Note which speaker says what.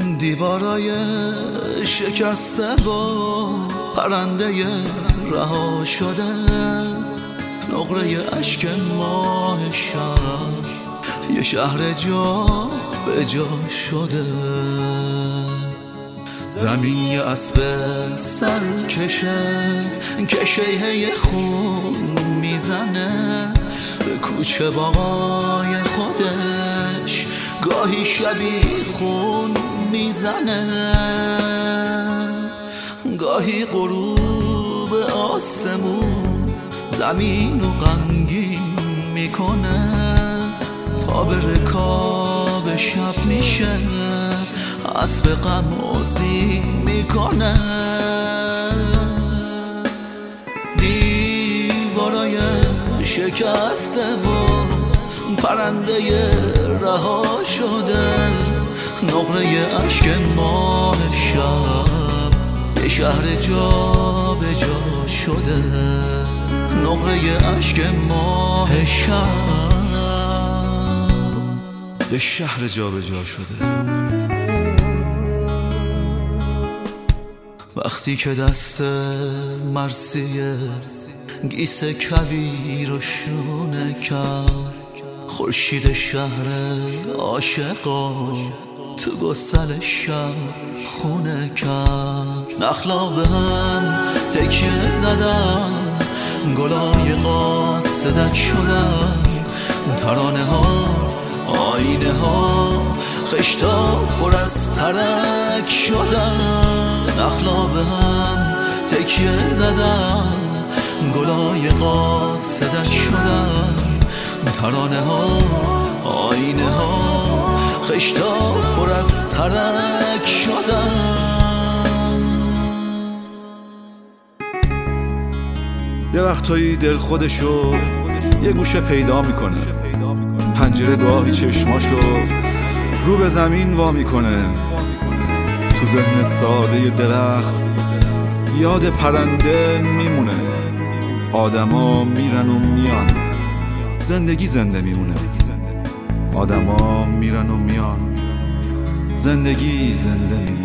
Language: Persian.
Speaker 1: دیوارای شکسته و پرنده رها شده، نقره اشک ماه شب یه شهر جا به جا شده. زمین یه اسب سرکشه که شیهه خون میزنه به کوچه باغای خودش، گاهی شبی خون میزنه، گاهی غروب آسمون زمین و غمگین میکنه، پا به رکاب شب میشه، اسب غم عزی میکنه. دیوارای شکسته و پرنده رها شده، نقره اشک ماه شب یه شهر جا به جا شده، نقره اشک ماه شب یه شهر جا به جا شده. وقتی که دست مرثیه گیس کویر و شونه کرد، خورشید شهر عاشقا تو گسل شب خونه کرد. نخلا به هم تکیه زدن، گلای قاصدک شدن، ترانه ها آینه ها خشتا پر از ترک شدن. نخلا به هم تکیه زدن، گلای قاصدک شدن، ترانه ها آینه ها خشتا پر از ترک شدن.
Speaker 2: یه وقتایی دل خودشو یه گوشه پیدا میکنه، پنجره گاهی چشماشو رو به زمین وا میکنه، تو ذهن ساده درخت یاد پرنده میمونه، آدما میرن و میان، زندگی زنده میمونه، آدما میرن و میان، زندگی زنده میمونه.